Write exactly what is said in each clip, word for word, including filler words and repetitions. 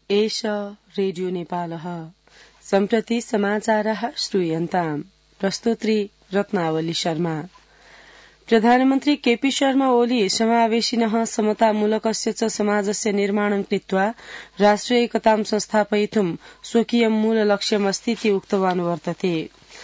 एष रेडियो नेपालः सम्प्रति समाचारः श्रूयन्ताम् प्रस्तुत्री रत्नावली शर्मा। प्रधानमन्त्री केपी शर्मा ओली समावेशिनः समतामूलकस्य च समाजस्य निर्माणं कृत्वा राष्ट्रिय एकतां संस्थापयितुं स्वकीयं मूललक्ष्यमस्तीति उक्तवान् वर्तते।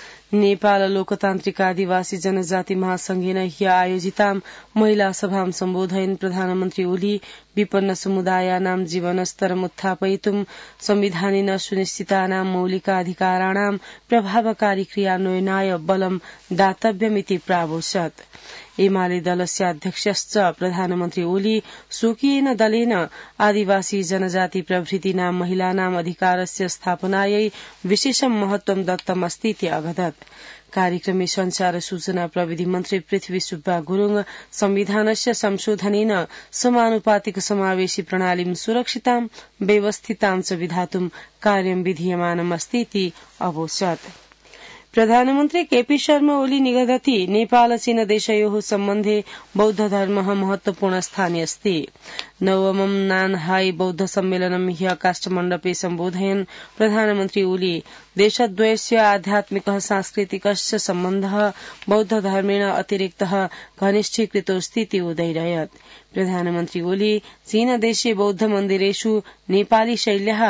नेपाल लोकतान्त्रिक आदिवासी जनजाति महासंघेन ह्य आयोजितां महिला सभां सम्बोधयन् प्रधानमन्त्री ओली विपन्न समुदायानां जीवनस्तरम् उत्थापयितुं संविधानेन सुनिश्चितानां मौलिकाधिकाराणां प्रभावकारी क्रियान्वयनाय बलं दातव्यमिति प्रावोचत्। एमाले दलस्य अध्यक्षश्च प्रधानमन्त्री ओली स्वकीयेन दलेन आदिवासी जनजाति प्रभृतीनां महिलानां अधिकारस्य स्थापनायै विशेषं महत्वं दत्तमस्तीति अवदत्। कार्यक्रमे संचार सूचना प्रविधि मन्त्री पृथ्वी सुब्बा गुरूङ संविधानस्य संशोधनेन समानुपातिक समावेशी प्रणालीं सुरक्षितां व्यवस्थितां च विधातुं कार्यं विधीयमानमस्तीति अवोचत्। प्रधानमन्त्री केपी शर्मा ओली निगदति नेपाल चीन देशयोः सम्बन्धे बौद्ध धर्मः महत्वपूर्ण स्थाने अस्ति। नवमं नानहाई बौद्ध सम्मेलनं ह्य काष्ठमण्डपे सम्बोधयन् प्रधानमन्त्री ओली देशद्वयस्य आध्यात्मिकः सांस्कृतिकश्च सम्बन्धः बौद्ध धर्मेण अतिरिक्तः घनिष्ठीकृतोऽस्तीति उदयरयत्। प्रधानमन्त्री ओली चीन देशे बौद्ध मन्दिरेषु नेपाली शैल्याः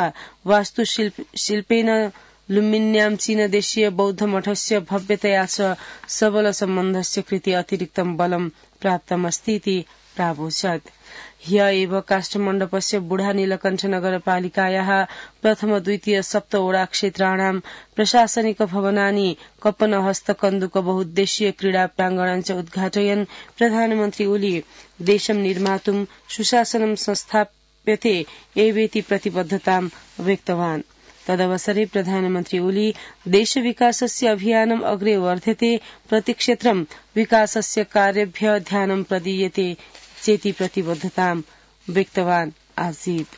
वास्तुशिल्पेन लुम्बिन्यां चीन देशीय बौद्ध मठस्य भव्यतया च सबल सम्बन्धस्य कृते अतिरिक्तं बलं प्राप्तमस्तीति प्रावोचत्। ह्य एव काष्ठमण्डपस्य बुढा नीलकण्ठ नगरपालिकायाः प्रथम द्वितीय सप्तवटा क्षेत्राणां प्रशासनिक भवनानि कप्पनहस्त कन्दुक बहुद्देशीय क्रीडा प्राङ्गणं च उद्घाटयन् प्रधानमन्त्री ओली देशं निर्मातुं सुशासनं संस्थाप्यते एवेति प्रतिबद्धतां व्यक्तवान्। तदवसरे प्रधानमन्त्री ओली देश विकासस्य अभियानम् अग्रे वर्धते प्रतिक्षेत्रं विकासस्य कार्येभ्य ध्यानं प्रदीयते चेति प्रतिबद्धतां व्यक्तवान् आसीत्।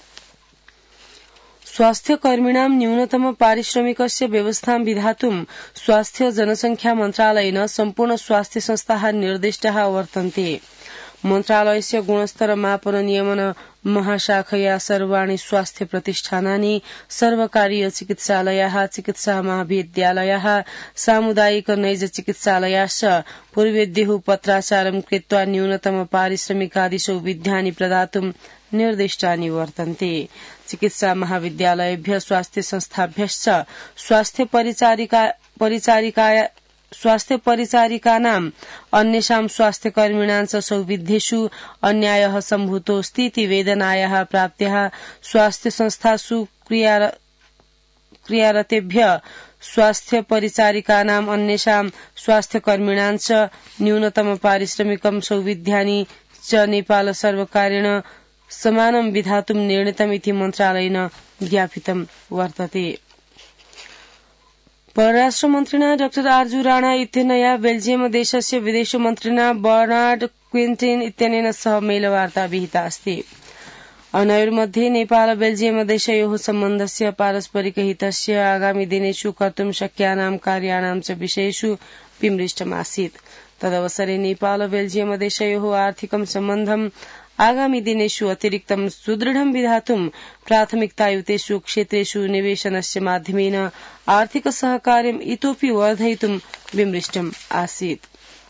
स्वास्थ्यकर्मिणां न्यूनतम पारिश्रमिकस्य व्यवस्थां विधातुं स्वास्थ्य जनसंख्या मन्त्रालयेन सम्पूर्ण स्वास्थ्य संस्थाः निर्दिष्टाः वर्तन्ते। मन्त्रालयस्य गुणस्तर मापन नियमन महाशाखया सर्वाणि स्वास्थ्य प्रतिष्ठानानि सर्वकारीय चिकित्सालयाः चिकित्सा महाविद्यालयाः सामुदायिक नैज चिकित्सालयाश्च पूर्वेद्युः पत्राचारं कृत्वा न्यूनतम पारिश्रमिकादि सौविध्यानि प्रदातुं निर्दिष्टानि वर्तन्ते। चिकित्सा महाविद्यालयेभ्यः स्वास्थ्य संस्थाभ्यश्च स्वास्थ्य परिचारिका परिचारिकाय स्वास्थ्य परिचारिकानाम् अन्येषां स्वास्थ्यकर्मिणां च सौविध्येषु अन्यायः सम्भूतोऽस्तीति वेदनायाः प्राप्त्याः स्वास्थ्य संस्थासु क्रियारतेभ्यः स्वास्थ्य परिचारिकानाम् अन्येषां स्वास्थ्यकर्मिणां च न्यूनतम पारिश्रमिकं सौविध्यानि च नेपाल सर्वकारेण समानं विधातुं निर्णीतमिति मन्त्रालयेन ज्ञापितं वर्तते। परराष्ट्र मन्त्रिणा डाक्टर आर्जु राणा इत्यनया बेल्जियम देशस्य विदेश मन्त्रिणा बर्नार्ड क्विन्टेन इत्यनेन सह मेलवार्ता विहिता अस्ति। अनयोर्मध्ये नेपाल बेल्जियम देशयोः सम्बन्धस्य पारस्परिक हितस्य आगामि दिनेषु कर्तुं शक्यानां कार्याणां च विषयेषु विमृष्टमासीत्। तदवसरे नेपाल बेल्जियम देशयोः आर्थिकं सम्बन्धं आगामि दिनेषु अतिरिक्तं सुदृढं विधातुं प्राथमिकतायुतेषु क्षेत्रेषु निवेशनस्य माध्यमेन आर्थिक सहकार्यम् इतोपि वर्धयितुं विमृष्टम् आसीत्।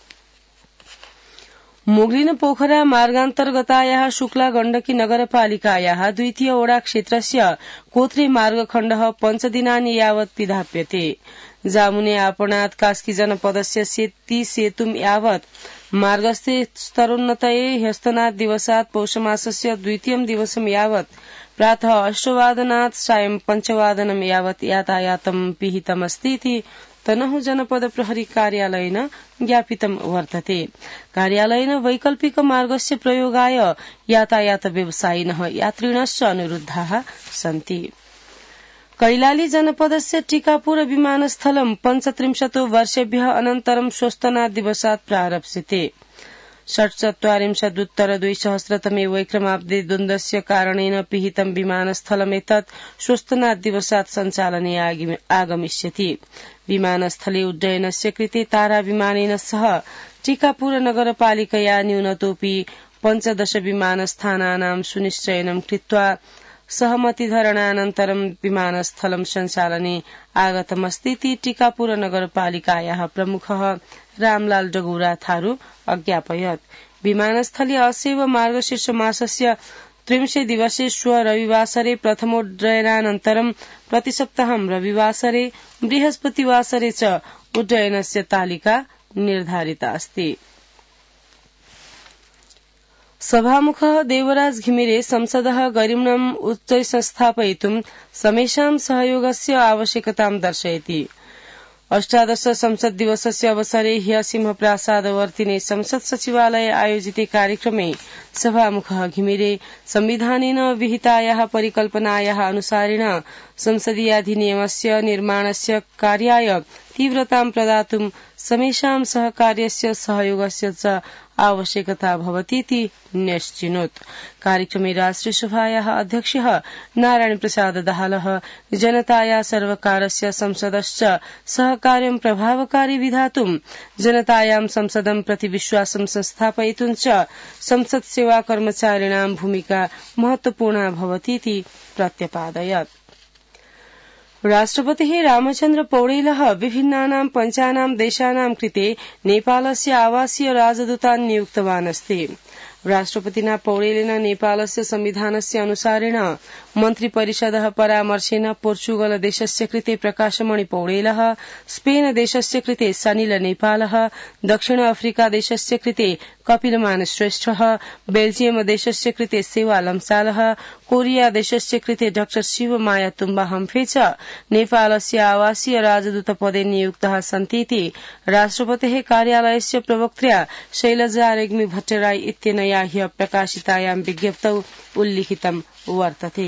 मोगलिन पोखरा मार्गान्तर्गतायाः शुक्ला गण्डकी नगरपालिकायाः द्वितीय ओडा क्षेत्रस्य कोत्रे मार्गखण्डः पञ्चदिनानि यावत् पिधाप्यते। जामुने आपणात् कास्की जनपदस्य सेती सेतुं यावत् मार्गस्थे स्तरोन्नतये ह्यस्तनात् दिवसात् पौषमासस्य द्वितीयं दिवसं यावत् प्रातः अष्टवादनात् सायं पञ्चवादनं यावत् यातायातं पिहितमस्तीति तनहु जनपद प्रहरी कार्यालयेन ज्ञापितं वर्तते। कार्यालयेन वैकल्पिक मार्गस्य प्रयोगाय यातायात व्यवसायिनः यात्रिणश्च अनुरुद्धाः सन्ति। कैलाली जनपदस्य टीकापुर विमानस्थलं पञ्चत्रिंशतो वर्षेभ्यः अनन्तरं स्वस्तनात् दिवसात् प्रारप्स्यते। षट्चत्वारिंशदुत्तर द्विसहस्रतमे वैक्रमाब्दे द्वन्द्वस्य कारणेन पिहितं विमानस्थलमेतत् स्वस्तनात् दिवसात् सञ्चालने आगमिष्यति। विमानस्थले उड्डयनस्य कृते तारा विमानेन सह टीकापुर नगरपालिकया न्यूनतोऽपि पञ्चदश विमानस्थानानां सुनिश्चयनं कृत्वा सहमतिधरणानन्तरं विमानस्थलं सञ्चालने आगतमस्तीति टीकापुर नगरपालिकायाः प्रमुखः रामलाल डगौरा थारू अज्ञापयत्। विमानस्थले असेव मार्गशीर्ष मासस्य त्रिंशे दिवसे श्व रविवासरे प्रथमोड्डयनानन्तरं प्रतिसप्ताहं रविवासरे बृहस्पतिवासरे च उड्डयनस्य तालिका निर्धारिता अस्ति। सभामुखः देवराज घिमिरे संसदः गरिम्णम् उच्चै संस्थापयितुं समेषां सहयोगस्य आवश्यकतां दर्शयति। अष्टादश संसद दिवसस्य अवसरे ह्य सिंहप्रासादवर्तिने संसद सचिवालये आयोजिते कार्यक्रमे सभामुखः घिमिरे संविधानेन विहितायाः परिकल्पनायाः अनुसारेण संसदीयाधिनियमस्य निर्माणस्य कार्याय तीव्रतां प्रदातुं समेषां सहकार्यस्य सहयोगस्य च आवश्यकता भवतीति न्यश्चिनोत्। कार्यक्रमे राष्ट्रियसभायाः अध्यक्षः नारायण प्रसाद दाहालः जनताया सर्वकारस्य संसदश्च सहकार्यं प्रभावकारी विधातुं जनतायां संसदं प्रति विश्वासं संस्थापयितुं च संसद सेवा कर्मचारिणां भूमिका महत्वपूर्णा भवतीति प्रत्यपादयत्। राष्ट्रपतिः रामचन्द्र पौडेलः विभिन्नानां पञ्चानां देशानां कृते नेपालस्य आवासीय राजदूतान् नियुक्तवान् अस्ति। राष्ट्रपतिना पौडेलेन नेपालस्य संविधानस्य अनुसारेण मन्त्रिपरिषदः परामर्शेन पोर्चुगल देशस्य कृते प्रकाशमणि पौडेलः, स्पेन देशस्य कृते सनिल नेपालः, दक्षिण अफ्रिका देशस्य कृते कपिलमान श्रेष्ठः, बेल्जियम देशस्य कृते सेवा लम्सालः, कोरिया देशस्य कृते डाक्टर शिवमाया तुम्बा हम्फ्रे च नेपालस्य आवासीय राजदूतपदे नियुक्ताः सन्तीति राष्ट्रपतेः कार्यालयस्य प्रवक्त्र्या शैलजा रेग्मी भट्टराई इत्यनया ह्यः प्रकाशितायां विज्ञप्तौ उल्लिखितं वर्तते।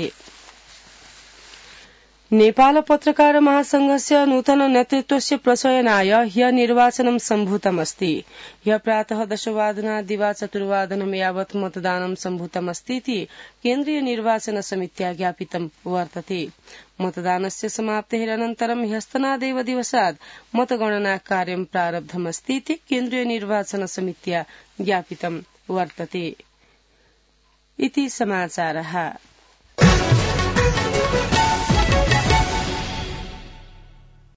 नेपाल पत्रकार महासंघस्य नूतन नेतृत्वस्य प्रचयनाय ह्यः निर्वाचनं सम्भूतमस्ति। ह्यः प्रातः दशवादनात् दिवा चतुर्वादनं यावत् मतदानं सम्भूतमस्तीति केन्द्रीय निर्वाचन समित्या ज्ञापितं वर्तते। मतदानस्य समाप्तेः अनन्तरं ह्यस्तनादेव दिवसात् मतगणना कार्यं प्रारब्धमस्तीति केन्द्रीय निर्वाचन समित्या ज्ञापितं वर्तते। इति समाचारः।